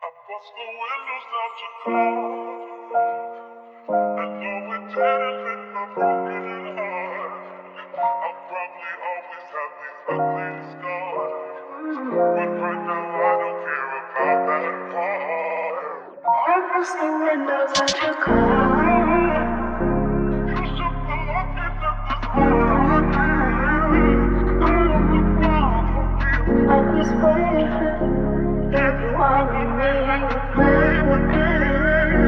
I bust the windows out your car. I know it didn't fit my broken heart. I'll probably always have these ugly scars. But right now I don't care about that part. I bust the windows out your car. You shook the locket of this heart. I'm on the ground. I was waiting. If you wanted me and you play with me.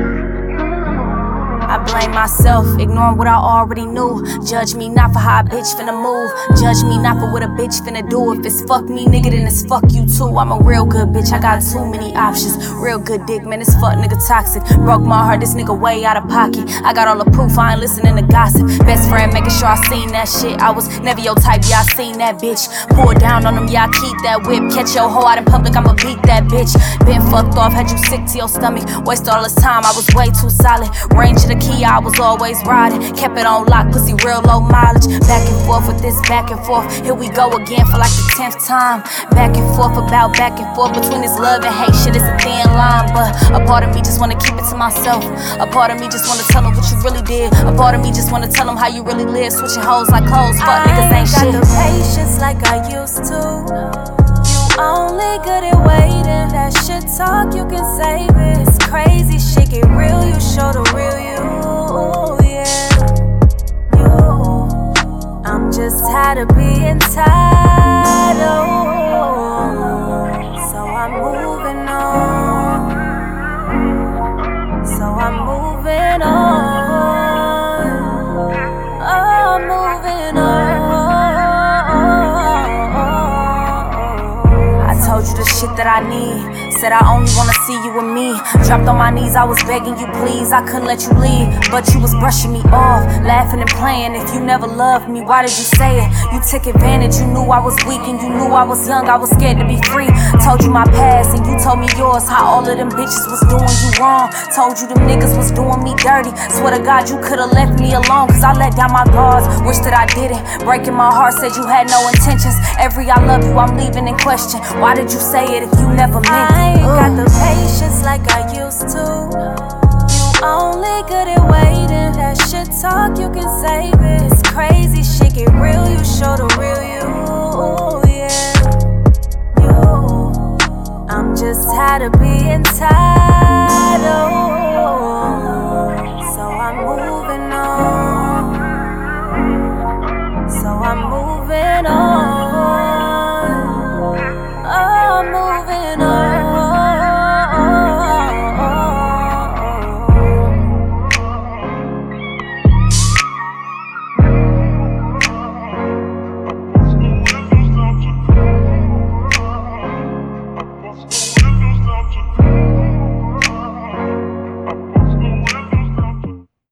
I blame myself, ignoring what I already knew. Judge me not for how a bitch finna move. Judge me not for what a bitch finna do. If it's fuck me, nigga, then it's fuck you too. I'm a real good bitch, I got too many options. Real good dick, man, this fuck nigga toxic. Broke my heart, this nigga way out of pocket. I got all the proof, I ain't listening to gossip. Best friend making sure I seen that shit. I was never your type, yeah, I seen that bitch. Pour down on them, yeah, I keep that whip. Catch your hoe out in public, I'ma beat that bitch. Been fucked off, had you sick to your stomach. Wasted all this time, I was way too solid. Range of the key, I was always riding. Kept it on lock, pussy real low mileage. Back and forth with this back and forth. Here we go again for like the 10th time. Back and forth about back and forth between this love and hate shit. It's a thin line, but a part of me just wanna keep it to myself. A part of me just wanna tell them what you really did. A part of me just wanna tell them how you really live. Switching hoes like clothes, fuck niggas ain't shit. I ain't got the patience like I used to. You only good at waiting. That shit talk, you can save it. It's crazy shit get real, you show the real you. Yeah, you. I'm just tired of being tired. So I'm moving on. So I'm moving on. Oh, I'm moving on. I told you the shit that I need. Said I only wanna see you and me. Dropped on my knees, I was begging you please. I couldn't let you leave, but you was brushing me off, laughing and playing. If you never loved me, why did you say it? You took advantage, you knew I was weak and you knew I was young, I was scared to be free. Told you my past and you told me yours. How all of them bitches was doing you wrong. Told you them niggas was doing me dirty. Swear to God you could've left me alone, cause I let down my guards. Wish that I didn't. Breaking my heart, said you had no intentions. Every I love you, I'm leaving in question. Why did you say it if you never meant it? I ain't got the patience like I used to. You only good at waiting. That shit talk, you can save it. It's crazy shit get real, you show the real you. Yeah, you. I'm just tired of being tired. So I'm moving on. So I'm moving on. Oh, I'm moving on. I bust the windows out your car.